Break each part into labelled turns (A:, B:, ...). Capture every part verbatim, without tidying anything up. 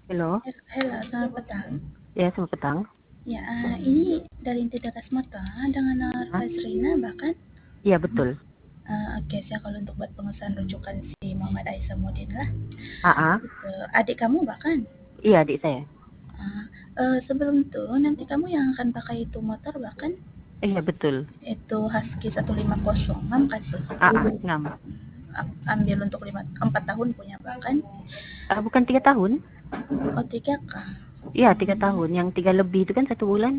A: Halo.
B: Hel halo, selamat petang.
A: Ya, selamat petang.
B: Ya, eee, ini dari Inti Deras Mata dengan nama
A: Ah,
B: Fazrina bahkan?
A: iya betul.
B: Eee, oke, saya kalau untuk buat pengesahan rujukan si Muhammad Aisamuddin lah,
A: Ah, ah.
B: gitu. Adik kamu bahkan?
A: Iya, adik saya.
B: Ah, eee, sebelum itu nanti kamu yang akan pakai itu motor bahkan?
A: Iya, betul.
B: Itu Husky seratus lima puluh, ngam kasih?
A: Ah, ah, ngam.
B: Am ambil untuk lima empat tahun punya bahkan?
A: Ah, bukan tiga tahun?
B: Oh, tiga kah?
A: Iya, tiga tahun. Yang tiga lebih itu kan satu bulan.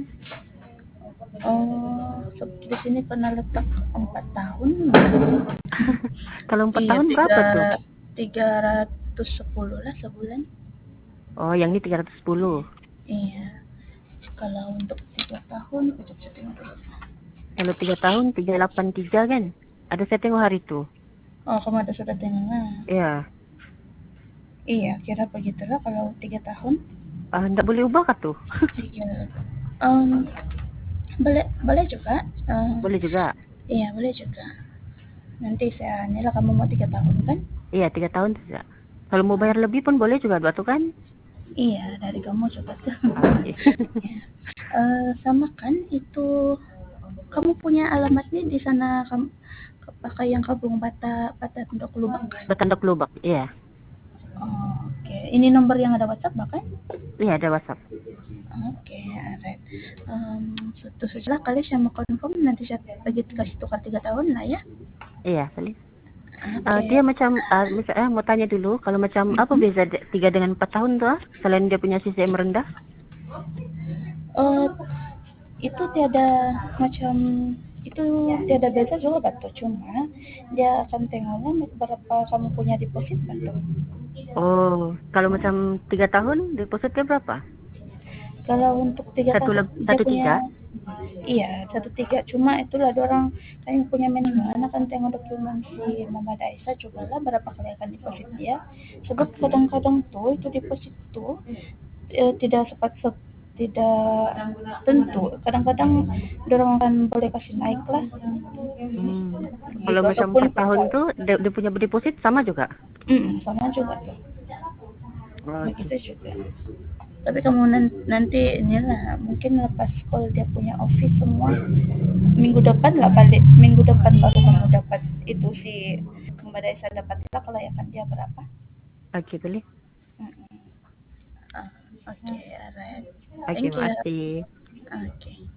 B: Oh, seb di sini pernah letak empat tahun.
A: Kalau empat
B: Iya,
A: tahun
B: tiga
A: berapa tuh?
B: tiga ratus sepuluh lah sebulan.
A: Oh, yang ini tiga ratus sepuluh.
B: Iya, kalau untuk tiga tahun, kejap saya tengok dulu.
A: Kalau tiga tahun tiga ratus delapan puluh tiga kan? Ada saya tengok hari itu.
B: Oh, kamu ada sudah tengok.
A: Iya.
B: Iya, kira begitulah kalau tiga tahun.
A: Ah, enggak boleh ubah kah tuh?
B: Tiga, um, boleh boleh juga. Uh,
A: Boleh juga.
B: iya, boleh juga. Nanti saya nilai kamu mau tiga tahun kan?
A: Iya, tiga tahun tidak. Kalau mau bayar lebih pun boleh juga dua tuh kan?
B: Iya, dari kamu juga tuh.
A: Oke.
B: Ya. Uh, sama kan itu kamu punya alamatnya di sana kamu pakai yang Kampung Bata Bata Tondok Lubang kan?
A: Bertanduk lubak. Iya.
B: Oh, oke. Okay. Ini nomor yang ada WhatsApp bahkan?
A: Iya, ada WhatsApp.
B: Oke, okay, alright. Um, Suatu saja kali saya mau confirm nanti saya bagi kasih tukar tiga tahun lah ya.
A: Iya, boleh.
B: Oke.
A: Uh,
B: Okay.
A: dia macam, uh, misal, eh, mau tanya dulu, kalau macam apa
B: Mm-hmm.
A: beza tiga dengan empat tahun tuh, ah? Selain dia punya C C M rendah?
B: Uh, itu tiada macam itu tiada beza juga betul, cuma dia akan tengoknya berapa kamu punya deposit betul.
A: Oh, kalau macam tiga tahun, depositnya berapa?
B: Kalau untuk tiga
A: Satu
B: tahun
A: leb,
B: dia
A: satu
B: punya
A: tiga?
B: iya satu tiga, cuma itulah orang yang punya manajemen akan tengok dokumen si Mama Daisa juga lah berapa kali akan deposit dia, sebab
A: Oke.
B: kadang-kadang tuh itu deposit tuh eh, tidak sempat se- tidak tentu, kadang-kadang orang akan boleh kasih naik lah
A: Hmm. Kalau
B: gitu
A: macam
B: ataupun
A: empat tahun
B: kekal.
A: tuh, dia, dia punya deposit sama juga?
B: Mm, sama juga tuh
A: Oke.
B: begitu juga. Tapi kamu nan- nanti inilah mungkin lepas kalau dia punya office semua minggu depan lah balik, minggu depan baru kamu dapat itu si Mbak saya dapat lah kelayakan dia berapa.
A: Oke, boleh.
B: Mm-mm. Ah, oke, okay, alright,
A: Oke,
B: thank you.
A: makasih.
B: Oke. Okay.